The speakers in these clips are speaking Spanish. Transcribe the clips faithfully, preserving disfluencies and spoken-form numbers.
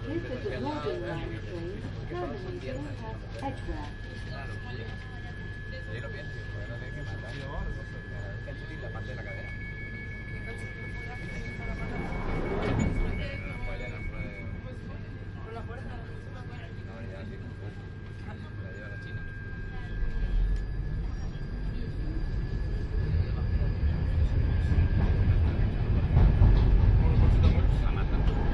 This is a Northern Line train terminating at Edgware. Yo lo pienso, porque no tiene que matar. El calcetín, la parte de la cadera. Por la fuerza. No, ya sí. La lleva la China. La mata.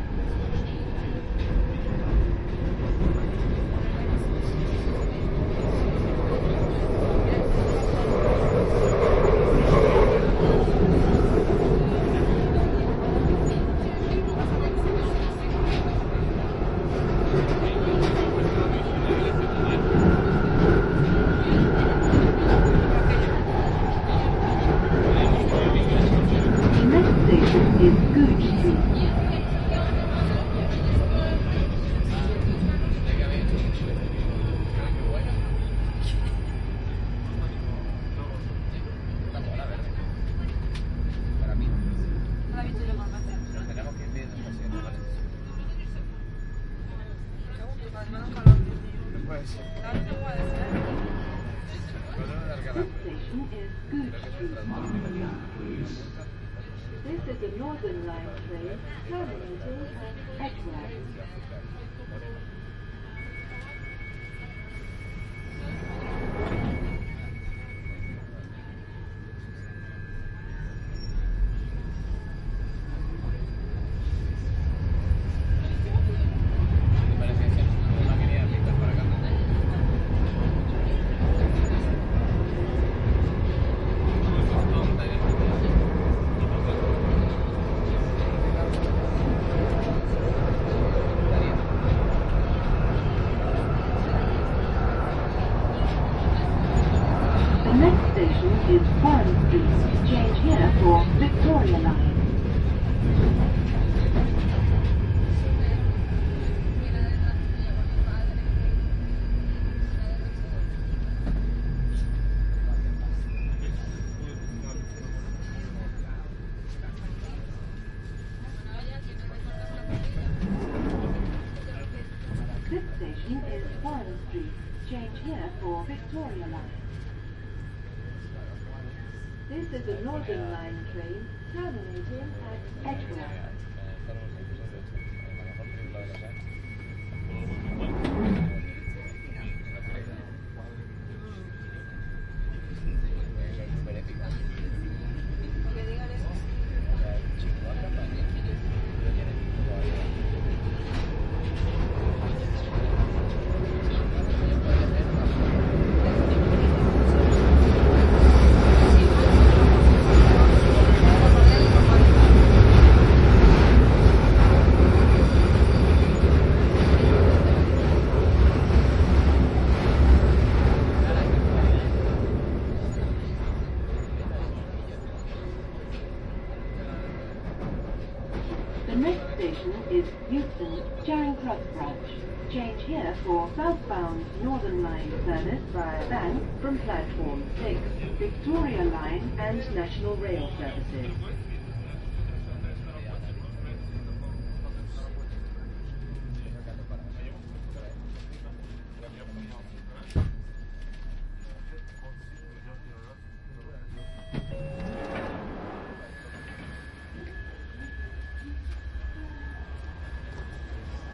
This is a Northern Line train terminating at Edgware. Is Warren Street. Change here for Victoria Line. This station is Warren Street. Change here for Victoria Line. This is a Northern Line train terminating at Edgware. The next station is Euston Charing Cross branch. Change here for southbound Northern Line service via Bank from platform six, Victoria Line and National Rail services.